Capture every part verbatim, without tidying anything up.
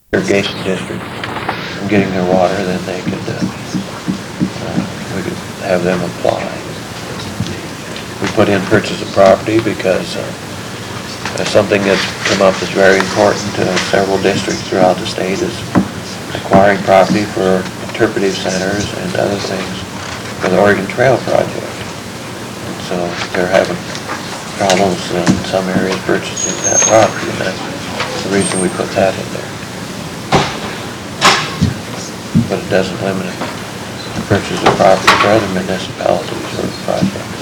irrigation district from getting their water, then they could, uh, uh, we could have them apply. We put in purchase of property because uh, that's something that's come up that's very important to several districts throughout the state is acquiring property for interpretive centers and other things for the Oregon Trail project. And so they're having problems in some areas purchasing that property, and that's the reason we put that in there. But it doesn't limit the purchase of property for other municipalities or projects.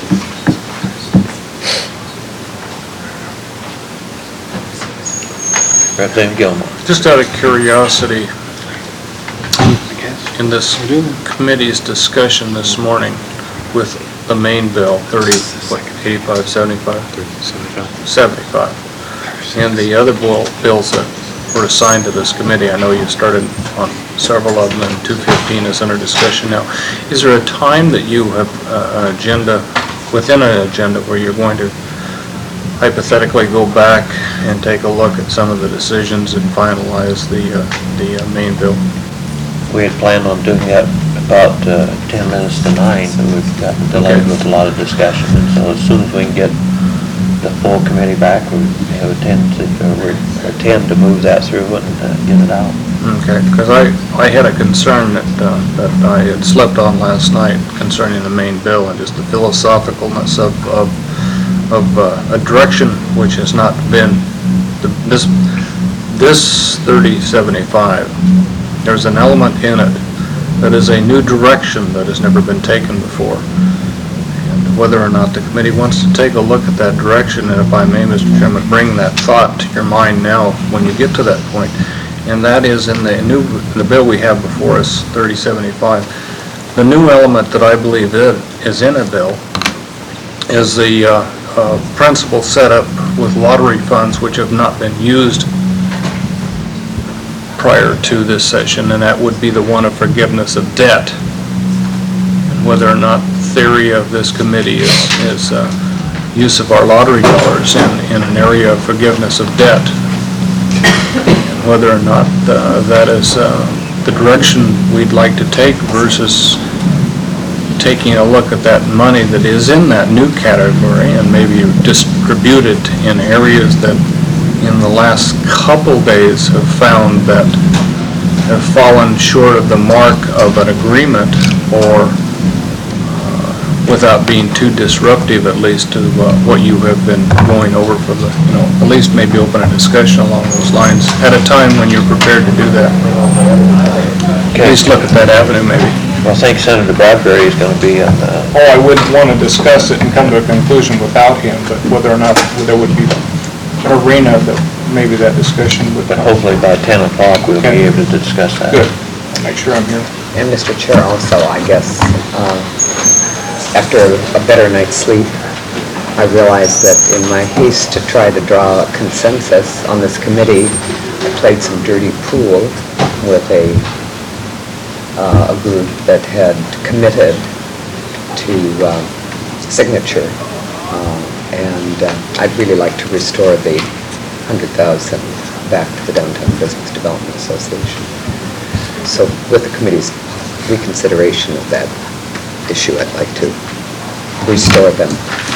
Representative Gilmore. Just out of curiosity, in this committee's discussion this morning with the main bill, thirty, what, eighty-five, seventy-five? seventy-five. And the other bill, bills that were assigned to this committee, I know you started on several of them, and two fifteen is under discussion now. Is there a time that you have uh, an agenda, within an agenda, where you're going to hypothetically go back and take a look at some of the decisions and finalize the, uh, the uh, main bill? We had planned on doing that about uh, ten minutes to nine, but we've gotten delayed Okay. with a lot of discussion. And so as soon as we can get the full committee back, we have a tend to, or we intend to move that through and uh, get it out. Okay, because I, I had a concern that, uh, that I had slept on last night concerning the main bill and just the philosophicalness of, of, of uh, a direction which has not been, the, this, this thirty seventy-five, there's an element in it that is a new direction that has never been taken before. And whether or not the committee wants to take a look at that direction, and if I may, Mister Chairman, bring that thought to your mind now when you get to that point, and that is in the new, the bill we have before us, thirty seventy-five, the new element that I believe it is in a bill is the uh, uh, principle set up with lottery funds which have not been used prior to this session, and that would be the one of forgiveness of debt. And whether or not theory of this committee is, is uh, use of our lottery dollars in, in an area of forgiveness of debt, and whether or not uh, that is uh, the direction we'd like to take versus taking a look at that money that is in that new category and maybe distribute it in areas that in the last couple days have found that have fallen short of the mark of an agreement, or uh, without being too disruptive, at least to uh, what you have been going over for the, you know, at least maybe open a discussion along those lines at a time when you're prepared to do that. Okay. At least look at that avenue maybe. Well, I think Senator Bradbury is going to be in the... Oh, I wouldn't want to discuss it and come to a conclusion without him, but whether or not there would be an arena that maybe that discussion would... But hopefully by ten o'clock we'll Okay. be able to discuss that. Good. I'll make sure I'm here. And Mister Chair, also, I guess, uh, after a better night's sleep, I realized that in my haste to try to draw a consensus on this committee, I played some dirty pool with a, uh, a group that had committed to uh, signature. Uh, and uh, I'd really like to restore the one hundred thousand back to the Downtown Business Development Association. So with the committee's reconsideration of that issue, I'd like to restore them.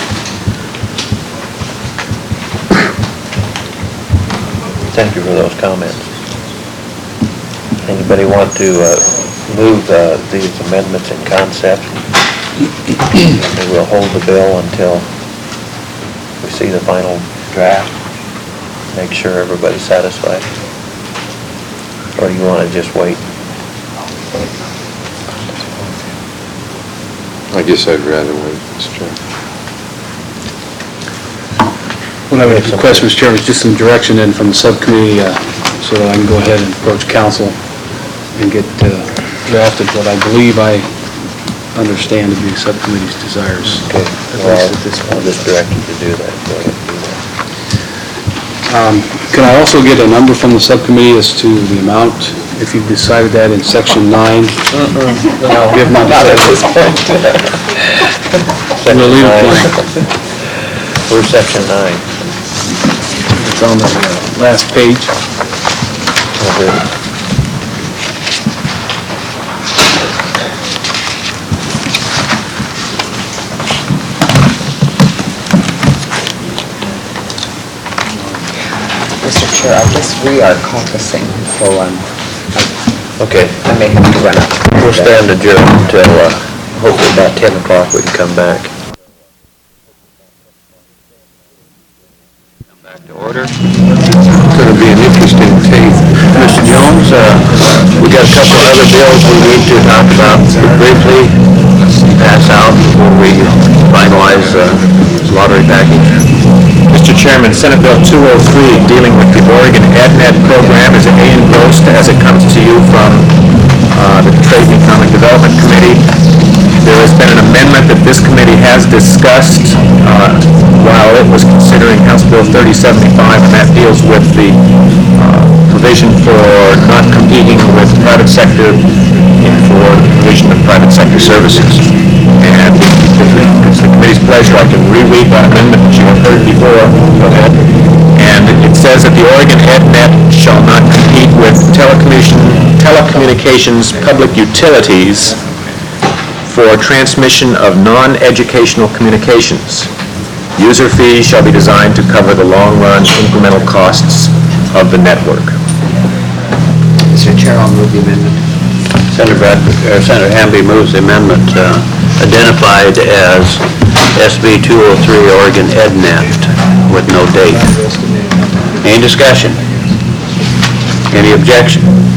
Thank you for those comments. Anybody want to uh, move uh, these amendments in concept? And we'll hold the bill until we see the final draft. Make sure everybody's satisfied. Or you want to just wait? I guess I'd rather wait, Mister Chairman. What I would request, Mister Chairman, is just some direction in from the subcommittee uh, so that I can go ahead and approach council and get uh, drafted what I believe I understand to be the subcommittee's desires. Okay. At Well, least at this I'll point. just direct you to do that. Go ahead and do that. Um, Can I also get a number from the subcommittee as to the amount, if you've decided that in section nine? No, We have not not at decided. this point. Section We'll leave it nine. blank. Where's section nine? It's on the uh, last page. Oh, good. Chair, I guess we are caucusing, so um, Okay, I may have to run up. we'll stand adjourned until, uh, hopefully about ten o'clock we can come back. Come back to order. It's going to be an interesting tape. Mister Jones, uh, we got a couple of other bills we need to talk about briefly, pass out before we finalize uh, this lottery package. Mister Chairman, Senate Bill two oh three, dealing with the Oregon EdNet program, is A engrossed as it comes to you from uh, the Trade and Economic Development Committee. There has been an amendment that this committee has discussed uh, while it was considering House Bill thirty seventy-five, and that deals with the uh, provision for not competing with private sector in for the provision of private sector services. And if it's the committee's pleasure, I can reread that amendment that you have heard before. Go ahead. And it says that the Oregon EdNet shall not compete with telecommunication, telecommunications public utilities for transmission of non-educational communications. User fees shall be designed to cover the long-run incremental costs of the network. Mister Chair, I'll move the amendment. Senator Bradford, or Senator Hamby moves the amendment uh, identified as S B two oh three Oregon EdNet with no date. Any discussion? Any objection?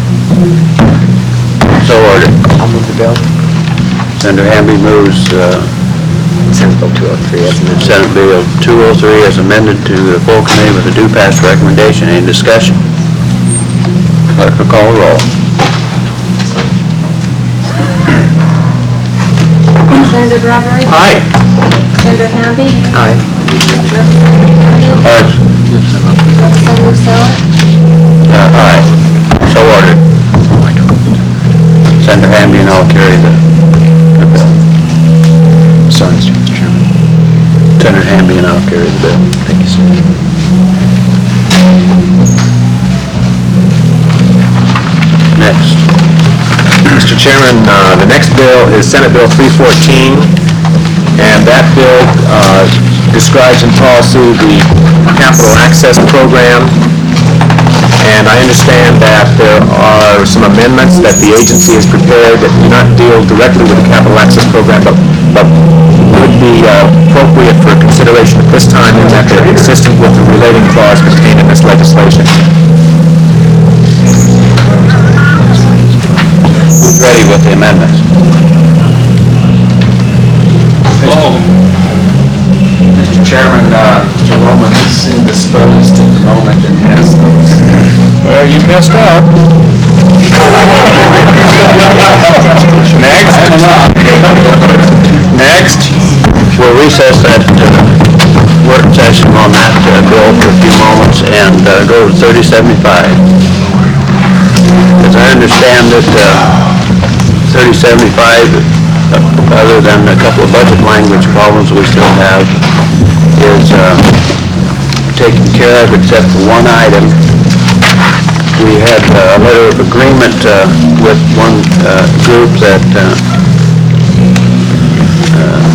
So ordered. I'll move the bill. Senator Hamby moves uh, Senate Bill two oh three as amended. Senate Bill two oh three as amended to the full committee with a due pass recommendation. Any discussion? Clerk will call the roll. Senator Bradford? Aye. Senator Hamby? Aye. Aye. Senator Sell? Uh, Aye. So ordered. Senator Hamby and I'll carry the the bill. Sorry, Mister Chairman. Senator Hamby and I'll carry the bill. Thank you, sir. Next. Mister Chairman, uh, the next bill is Senate Bill three fourteen, and that bill uh, describes in policy the capital access program. And I understand that there are some amendments that the agency has prepared that do not deal directly with the capital access program, but, but would be uh, appropriate for consideration at this time, in that they're consistent with the relating clause contained in this legislation. Who's ready with the amendments? Mister Chairman, uh, Mister Roman is indisposed at the moment and has those. Well, you messed up. Next. Next. We'll recess that uh, work session on that uh, bill for a few moments and uh, go to thirty seventy-five. As I understand it, uh, thirty seventy-five, uh, other than a couple of budget language problems we still have, is uh, taken care of except for one item. We had uh, a letter of agreement uh, with one uh, group that uh, uh,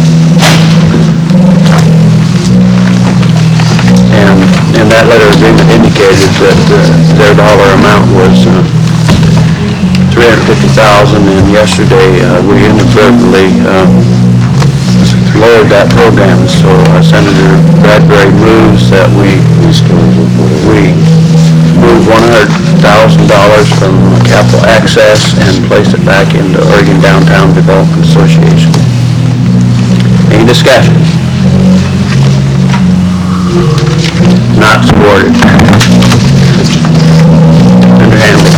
and and that letter of agreement indicated that uh, their dollar amount was uh, three hundred fifty thousand dollars, and yesterday uh, we inadvertently uh, lowered that program, so uh, Senator Bradbury moves that we we move one hundred thousand dollars from capital access and place it back into Oregon Downtown Development Association. Any discussion? Not supported. Senator Hamby.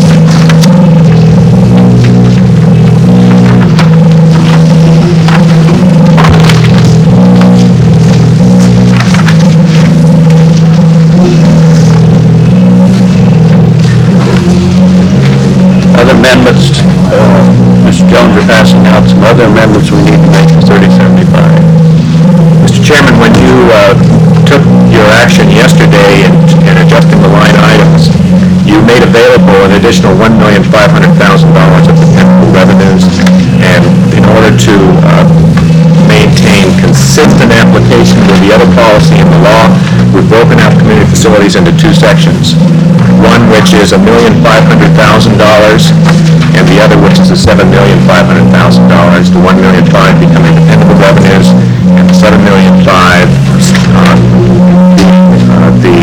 Other amendments, uh, Mister Jones, you're passing out some other amendments we need to make to thirty seventy-five. Mister Chairman, when you uh, took your action yesterday in in adjusting the line items, you made available an additional one million five hundred thousand dollars of potential revenues, and in order to uh, maintain consistent application with the other policy in the law, we've broken out community facilities into two sections. one which is a million five hundred thousand dollars, and the other which is a seven million five hundred thousand dollars. The one million five becoming dependable revenues, and the seven million five uh, uh, the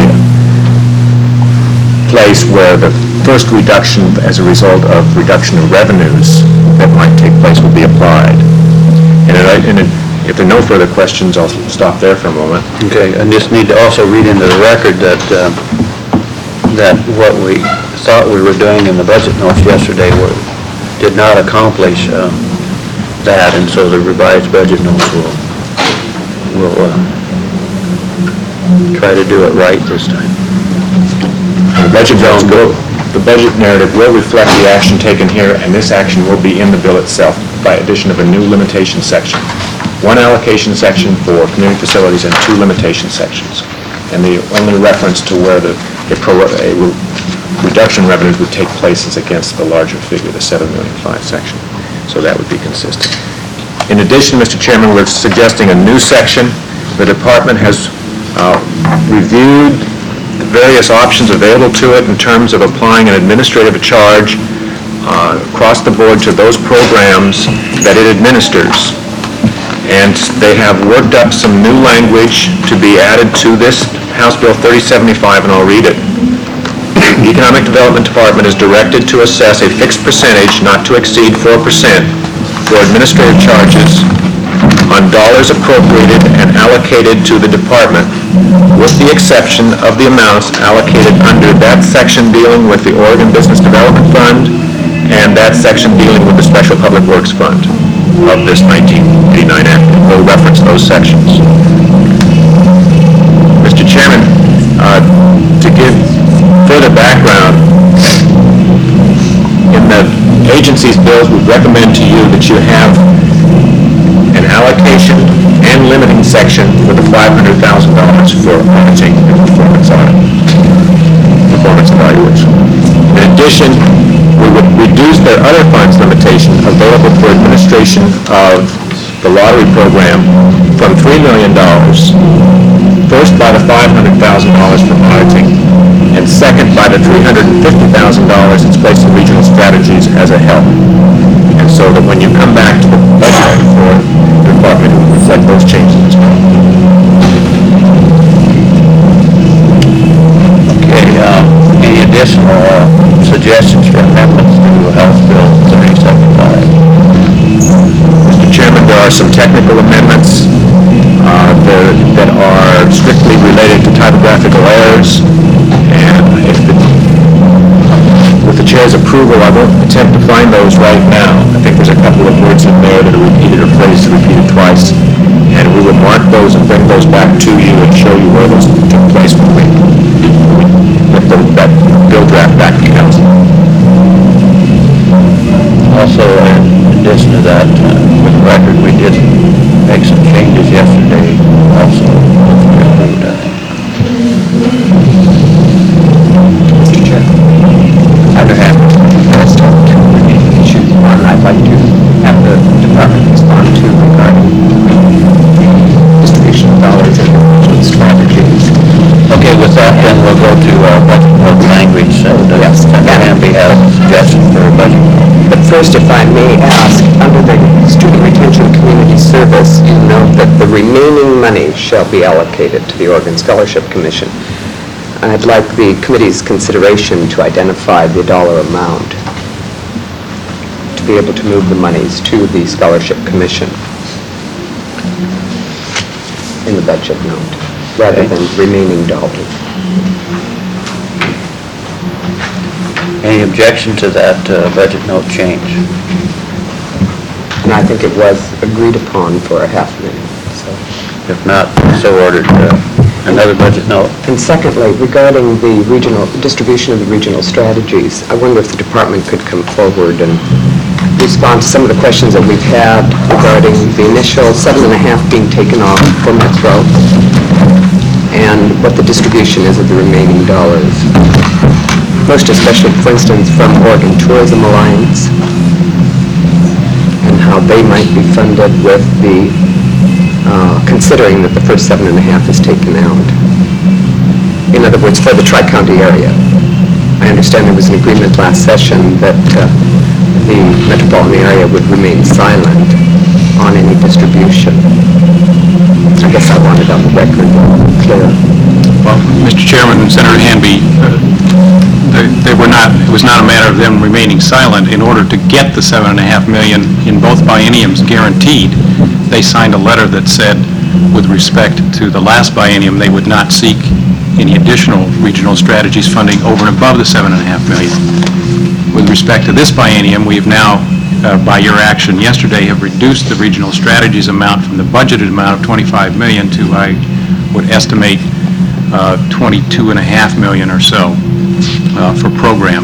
place where the first reduction as a result of reduction in revenues that might take place will be applied. And it, and it, if there are no further questions, I'll stop there for a moment. Okay, I just need to also read into the record that, uh, that what we thought we were doing in the budget notes yesterday were, did not accomplish uh, that, and so the revised budget notes will, will uh, try to do it right this time. The budget notes will, the budget narrative will reflect the action taken here, and this action will be in the bill itself by addition of a new limitation section. One allocation section for community facilities and two limitation sections. And the only reference to where the a pro, a reduction in revenues would take place is against the larger figure, the seven million five section. So that would be consistent. In addition, Mister Chairman, we're suggesting a new section. The department has uh, reviewed the various options available to it in terms of applying an administrative charge uh, across the board to those programs that it administers. And they have worked up some new language to be added to this House Bill thirty seventy-five, and I'll read it. The Economic Development Department is directed to assess a fixed percentage not to exceed four percent for administrative charges on dollars appropriated and allocated to the department, with the exception of the amounts allocated under that section dealing with the Oregon Business Development Fund and that section dealing with the Special Public Works Fund of this nineteen eighty-nine Act. We'll reference those sections. Mister Chairman, uh, to give further background, in the agency's bills, we recommend to you that you have an allocation and limiting section for the five hundred thousand dollars for auditing and performance audit, performance evaluation. In addition, we would reduce their other funds limitation available for administration of the lottery program from three million dollars, first by the five hundred thousand dollars for auditing, and second by the three hundred fifty thousand dollars it's placed in regional strategies as a help. And so that when you come back to the budget for the department, it will reflect those changes as well. Okay, uh, any additional uh, suggestions for amendments to House Bill thirty seventy-five? Mister Chairman, there are some technical amendments uh, that, that are strictly related to typographical errors, and if the, with the chair's approval, I won't attempt to find those right now. I think there's a couple of words in there that are repeated or phrases repeated twice, and we would mark those and bring those back to you and show you where those took place when we put the, that bill draft back to council. Also, in addition to that, uh, with the record, we did make some changes yesterday also. Mister Chair, I'd have asked two remaining issues. One, I'd like to have the department respond to regarding distribution of dollars and regional strategies. okay, with that, then we'll go to uh, budget note language, and uh, Yes. Senator Hamby has a suggestion for a budget note. But first, if I may ask, under the Student Retention Community Service, you note that the remaining money shall be allocated to the Oregon Scholarship Commission. I'd like the committee's consideration to identify the dollar amount to be able to move the monies to the Scholarship Commission in the budget note, rather than remaining dollars. Any objection to that uh, budget note change? And I think it was agreed upon for a half million, so. If not, so ordered. Uh, Another budget note. And secondly, regarding the regional, distribution of the regional strategies, I wonder if the department could come forward and respond to some of the questions that we've had regarding the initial seven and a half being taken off for Metro and what the distribution is of the remaining dollars. Most especially, for instance, from Oregon Tourism Alliance and how they might be funded with the Uh, considering that the first seven and a half is taken out. In other words, for the Tri-County area. I I understand there was an agreement last session that uh, the metropolitan area would remain silent on any distribution. I guess I want it on the record clear. Well, Mister Chairman and Senator Hanby, uh, they they were not, it was not a matter of them remaining silent. In order to get the seven and a half million in both bienniums guaranteed, they signed a letter that said, with respect to the last biennium, they would not seek any additional regional strategies funding over and above the seven and a half million. With respect to this biennium, we have now, uh, by your action yesterday, have reduced the regional strategies amount from the budgeted amount of twenty-five million to, I would estimate, uh, twenty-two and a half million or so uh, for program.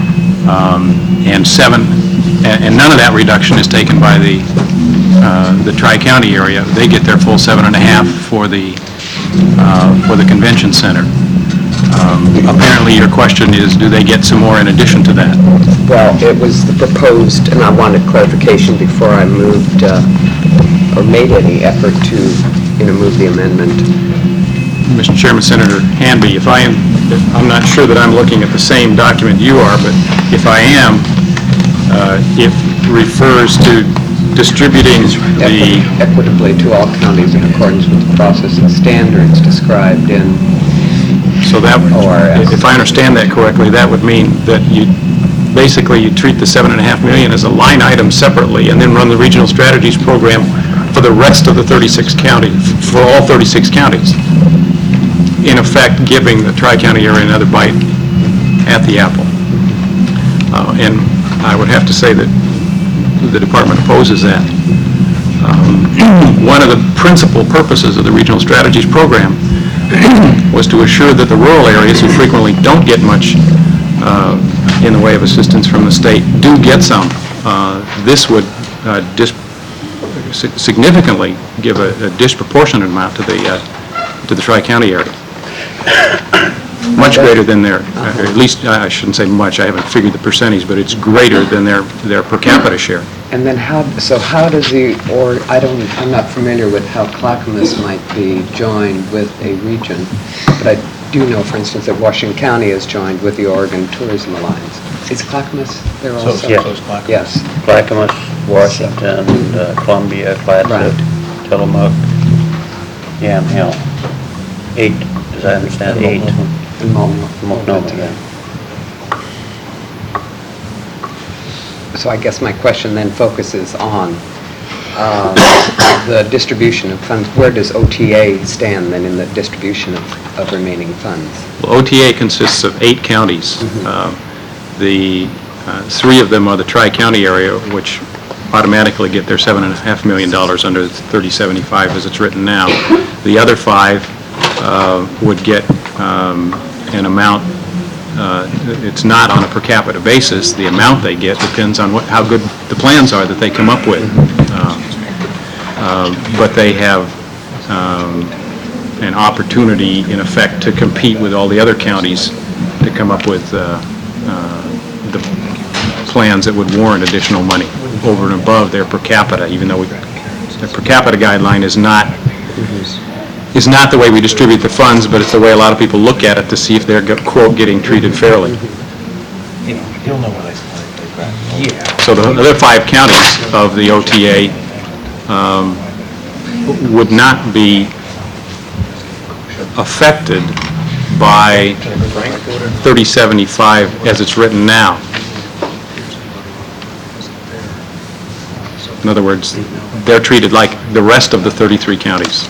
Um, and seven, and, and none of that reduction is taken by the uh, the Tri-County area. They get their full seven and a half for the uh, for the convention center. Um, apparently, your question is, do they get some more in addition to that? Well, it was the proposed, and I wanted clarification before I moved uh, or made any effort to, you know, move the amendment. Mister Chairman, Senator Hanby, if I am, I'm not sure that I'm looking at the same document you are, but if I am, uh, it refers to distributing the... Equitably to all counties in accordance with the process and standards described in So that, O R S. if I understand that correctly, that would mean that you, basically you treat the seven and a half million as a line item separately and then run the regional strategies program for the rest of the thirty-six counties, for all thirty-six counties. In effect, giving the Tri-County area another bite at the apple. Uh, and I would have to say that the department opposes that. Um, one of the principal purposes of the regional strategies program was to assure that the rural areas who frequently don't get much uh, in the way of assistance from the state do get some. Uh, this would uh, dis significantly give a, a disproportionate amount to the uh, to the Tri-County area. Much greater than their, uh, at least I shouldn't say much. I haven't figured the percentage, but it's greater than their their per capita share. And then how, so how does the, or, I don't, I'm not familiar with how Clackamas might be joined with a region, but I do know, for instance, that Washington County is joined with the Oregon Tourism Alliance. Is Clackamas there So, also? yeah, so is Clackamas. Yes. Clackamas, Washington, uh, Columbia, Clatsop, Tillamook, Yamhill. Eight, as I understand, eight. And Multnomah. Multnomah, yeah. So I guess my question then focuses on uh, the distribution of funds. Where does O T A stand then in the distribution of, of remaining funds? Well, O T A consists of eight counties. Mm-hmm. Uh, the uh, three of them are the Tri-County area, which automatically get their seven and a half million dollars under thirty seventy-five as it's written now. The other five uh, would get um, an amount. Uh, it's not on a per capita basis. The amount they get depends on what, how good the plans are that they come up with. Uh, uh, but they have um, an opportunity, in effect, to compete with all the other counties to come up with uh, uh, the plans that would warrant additional money over and above their per capita, even though we, the per capita guideline is not is not the way we distribute the funds, but it's the way a lot of people look at it to see if they're, quote, getting treated fairly. You'll know what I said. Yeah. So the other five counties of the O T A um, would not be affected by thirty seventy-five as it's written now. In other words, they're treated like the rest of the thirty-three counties,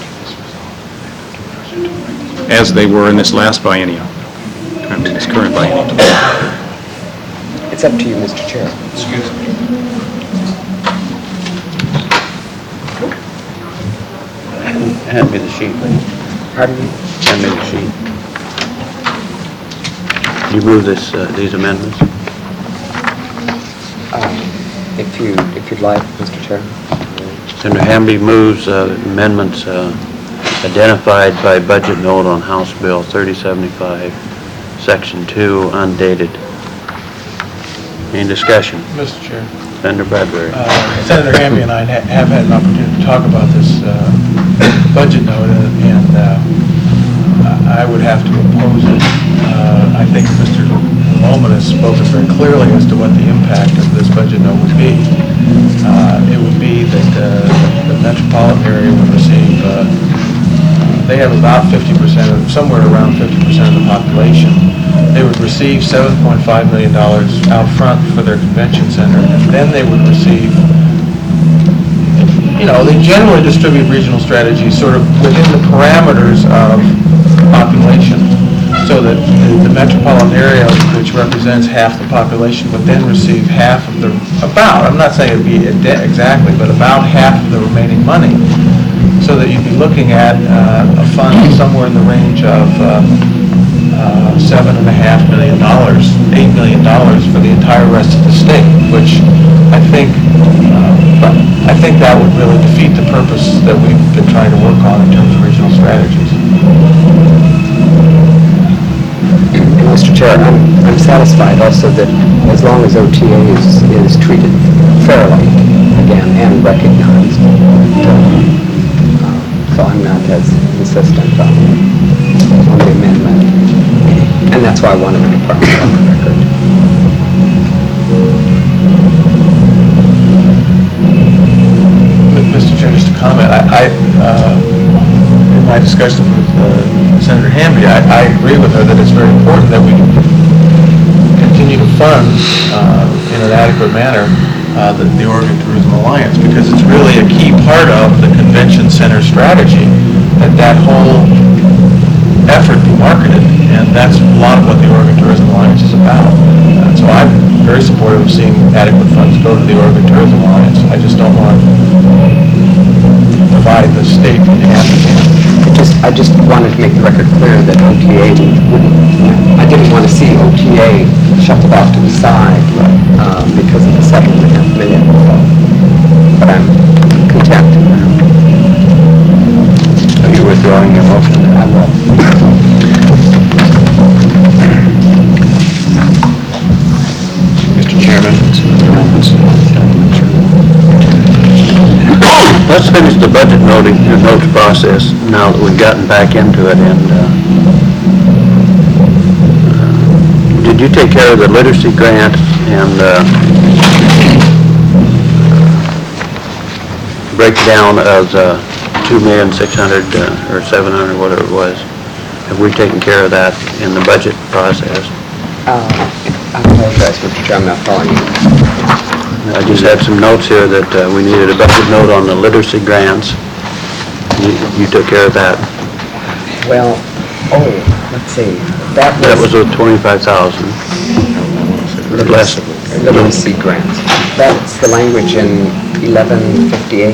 as they were in this last biennium, I mean, this current biennium. It's up to you, Mister Chair. Excuse me. Hand me the sheet, please. Pardon me? Hand me the sheet. You move this, uh, these amendments? Uh, If you, if you'd like, Mister Chair. Senator Hamby moves uh, amendments uh, identified by budget note on House Bill thirty seventy-five, Section two, undated. Any discussion? Mister Chair, Senator Bradbury. uh, Senator Hamby and I ha- have had an opportunity to talk about this uh, budget note, uh, and uh, I I would have to oppose it. Uh, I think Mister Lohman has spoken very clearly as to what the impact of this budget note would be. Uh, It would be that uh, the metropolitan area would receive, uh, they have about fifty percent, of somewhere around fifty percent of the population. They would receive seven point five million dollars out front for their convention center, and then they would receive, you know, they generally distribute regional strategies sort of within the parameters of population, so that the metropolitan area, which represents half the population, would then receive half of the, about, I'm not saying it'd be exactly, but about half of the remaining money, so that you'd be looking at uh, a fund somewhere in the range of uh, uh, seven and a half million dollars, eight million dollars for the entire rest of the state, which I think, uh, I think that would really defeat the purpose that we've been trying to work on in terms of regional strategies. Mister Chair, I'm, I'm satisfied also that as long as O T A is, is treated fairly, again, and recognized, uh, so I'm not as insistent on, on the amendment. And that's why I wanted the department on the record. Mister Chair, just a comment. I, I uh, in my discussion with uh, Senator Hamby, I, I agree with her that it's very important that we continue to fund uh, in an adequate manner uh, the, the Oregon Tourism Alliance, because it's really a key part of the convention center strategy, that that whole effort be marketed, and that's a lot of what the Oregon Tourism Alliance is about. Uh, so I'm very supportive of seeing adequate funds go to the Oregon Tourism Alliance. I just don't want to divide the state in half again. I just, I just wanted to make the record clear that O T A wouldn't, I didn't want to see O T A shuffled off to the side uh, because of the seven and a half million. But I'm content. Are you withdrawing your motion? I will. Mister Chairman? Let's finish the budget noting, the notes process now that we've gotten back into it, and, uh, uh, did you take care of the literacy grant and, uh, breakdown of the two million six hundred, uh, or seven hundred, whatever it was? Have we taken care of that in the budget process? Uh, I apologize, Mister Chair, I'm not following you. I just had some notes here that uh, we needed a budget note on the literacy grants. You, you took care of that. Well, oh, let's see, that was... That was with twenty-five thousand. Less. Literacy grants. That's the language in eleven fifty-eight.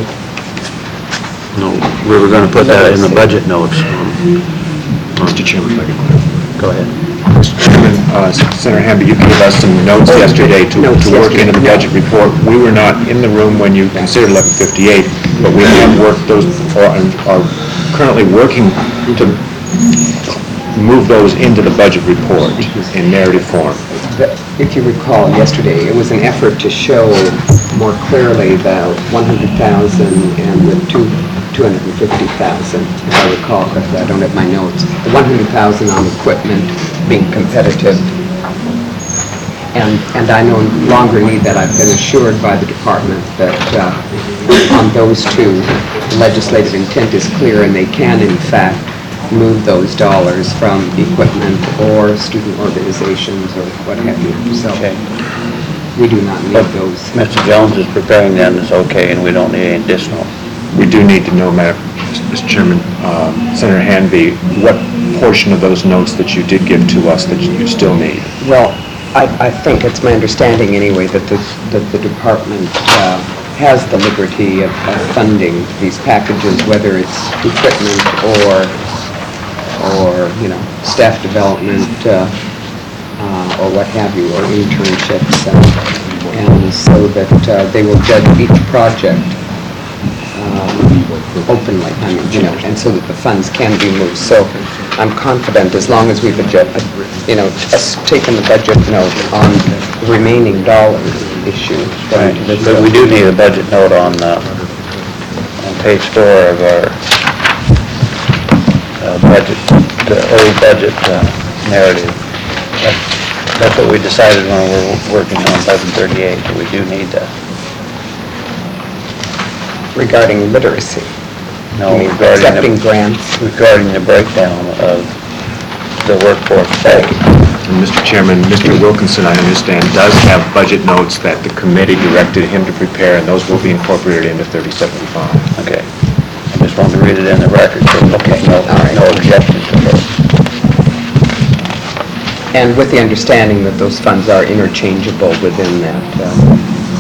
No, we were gonna put that in the budget notes. Mister Chairman, if I could. Go ahead. Mister Chairman, uh, Senator Hamby, you gave us some notes Oh, yesterday to, notes to work yesterday, into the yeah. budget report. We were not in the room when you considered eleven fifty-eight, but we have worked those, or are currently working to move those into the budget report in narrative form. The- If you recall, yesterday, it was an effort to show more clearly the one hundred thousand and the two, two hundred fifty thousand, if I recall correctly. I don't have my notes. The one hundred thousand on equipment being competitive. And, and I no longer need that. I've been assured by the department that uh, on those two, the legislative intent is clear, and they can, in fact, move those dollars from equipment or student organizations or what have you. So Okay. we do not need those. Mister Jones is preparing that, and it's okay, and we don't need any additional. We do need to know, Madam, Mister Chairman, uh, Senator Hamby, what portion of those notes that you did give to us that you still need? Well, I, I think it's my understanding anyway that the, that the department uh, has the liberty of, of funding these packages, whether it's equipment or, or, you know, staff development, uh, uh, or what have you, or internships. uh, And so that uh, they will judge each project um, openly, I mean, you know, and so that the funds can be moved. So I'm confident, as long as we've, adju- uh, you know, us taken the budget note on the remaining dollars issue. Right, that- but we do need a budget note on, uh, on page four of our, uh, budget, the old budget, uh, narrative. That's That's what we decided when we were working on eleven thirty-eight, that we do need that. Regarding literacy. No, You mean regarding the- accepting grants. Regarding the breakdown of the workforce pay. And Mister Chairman, Mister Wilkinson, I understand, does have budget notes that the committee directed him to prepare, and those will be incorporated into thirty seventy-five. Okay. I just wanted to read it in the record, so there's no, all right. no objection to those. And with the understanding that those funds are interchangeable within that. um,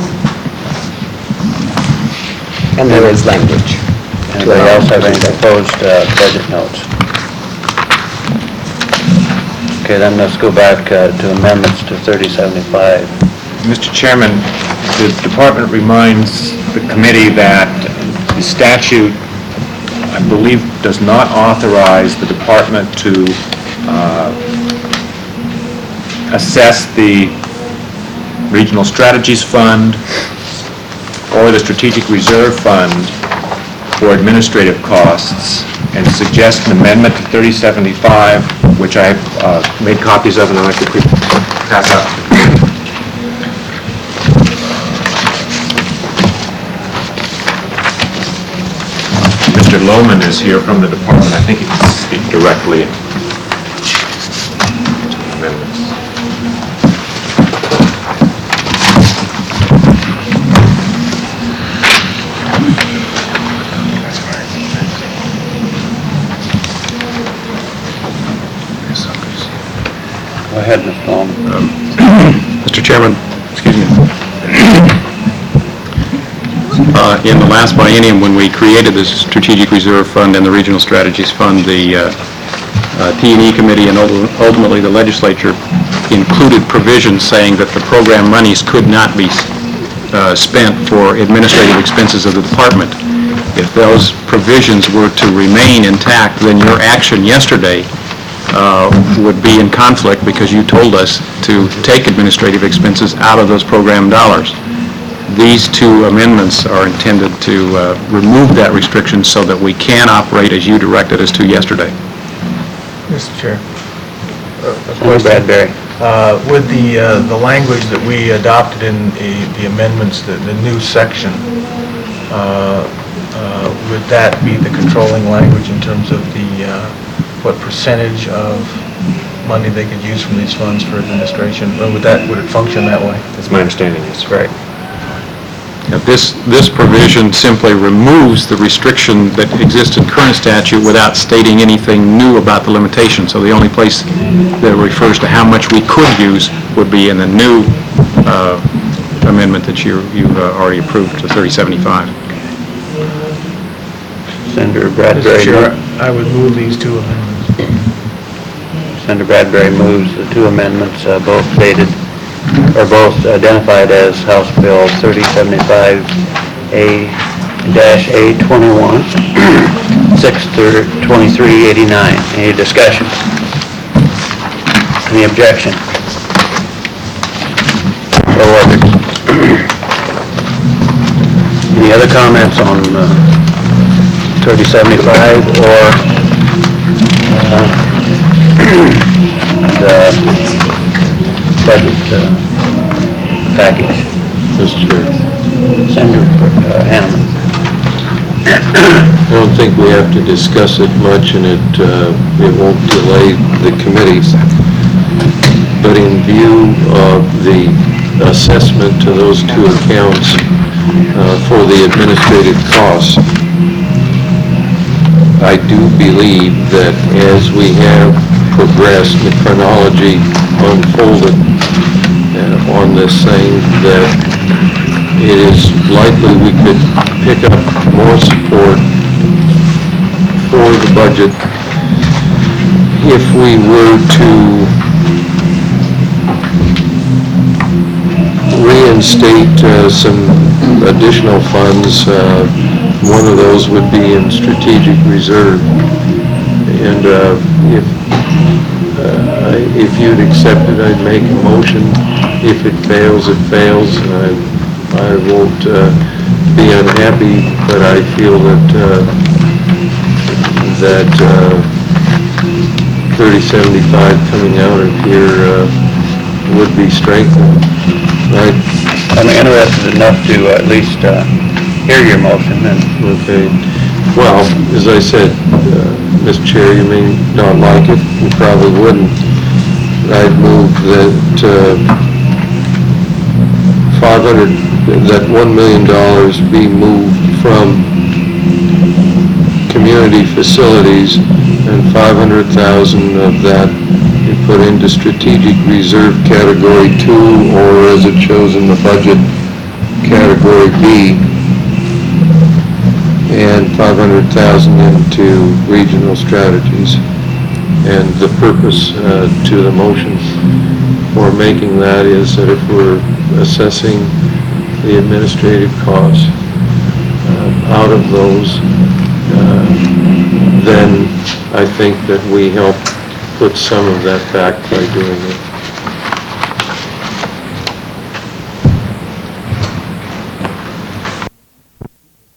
And there is language. to Anybody allow else have any them to- proposed uh, budget notes? Okay, then let's go back uh, to amendments to thirty seventy-five. Mister Chairman, the department reminds the committee that the statute, I believe, does not authorize the department to uh, assess the Regional Strategies Fund or the Strategic Reserve Fund for administrative costs, and suggest an amendment to thirty seventy-five, which I uh, made copies of and I'd like to quickly pass out. Mister Lohman is here from the department. I think he can speak directly to the amendments. Go ahead, Mister Norman. Mister Chairman, excuse me. Uh, In the last biennium, when we created the Strategic Reserve Fund and the Regional Strategies Fund, the uh, uh, T and E Committee and ul- ultimately the legislature included provisions saying that the program monies could not be uh, spent for administrative expenses of the department. If those provisions were to remain intact, then your action yesterday uh, would be in conflict because you told us to take administrative expenses out of those program dollars. These two amendments are intended to uh, remove that restriction so that we can operate as you directed us to yesterday. Mister Chair, Senator Bradbury. uh, with the, uh, the language that we adopted in the the amendments, the, the new section, uh, uh, would that be the controlling language in terms of the, uh, what percentage of money they could use from these funds for administration? Or would that, would it function that way? That's my understanding, yes. Right. Now, This, this provision simply removes the restriction that exists in current statute without stating anything new about the limitation. So the only place that refers to how much we could use would be in the new uh, amendment that you, you've uh, already approved to thirty seventy-five. Senator Mister Bradbury. Chair, I would move these two amendments. Senator Bradbury moves the two amendments, uh, both dated, or both identified as House Bill thirty seventy-five A dash A twenty-one, six twenty-three eighty-nine. Any discussion? Any objection? So ordered. Any other comments on uh, thirty seventy-five or uh, the budget uh, package? Mister Senator uh, Hanneman. I don't think we have to discuss it much, and it, uh, it won't delay the committees. But in view of the assessment to those two accounts uh, for the administrative costs, I do believe that as we have progressed, the chronology unfolded uh, on this thing, that it is likely we could pick up more support for the budget if we were to reinstate uh, some additional funds. Uh, one of those would be in strategic reserve. And uh, if uh, if you'd accept it, I'd make a motion. If it fails, it fails. And I I won't uh, be unhappy, but I feel that uh, that uh, thirty seventy-five coming out of here uh, would be strengthened, right? I'm interested enough to at least uh, hear your motion, and Okay. Well, as I said, uh, Mister Chair, you may not like it, you probably wouldn't. I'd move that uh, five hundred, that one million dollars be moved from community facilities, and five hundred thousand of that be put into strategic reserve category two, or as it shows in the budget, category B, and five hundred thousand into regional strategies. And the purpose uh, to the motion for making that is that if we're assessing the administrative costs uh, out of those, uh, then I think that we help put some of that back by doing it.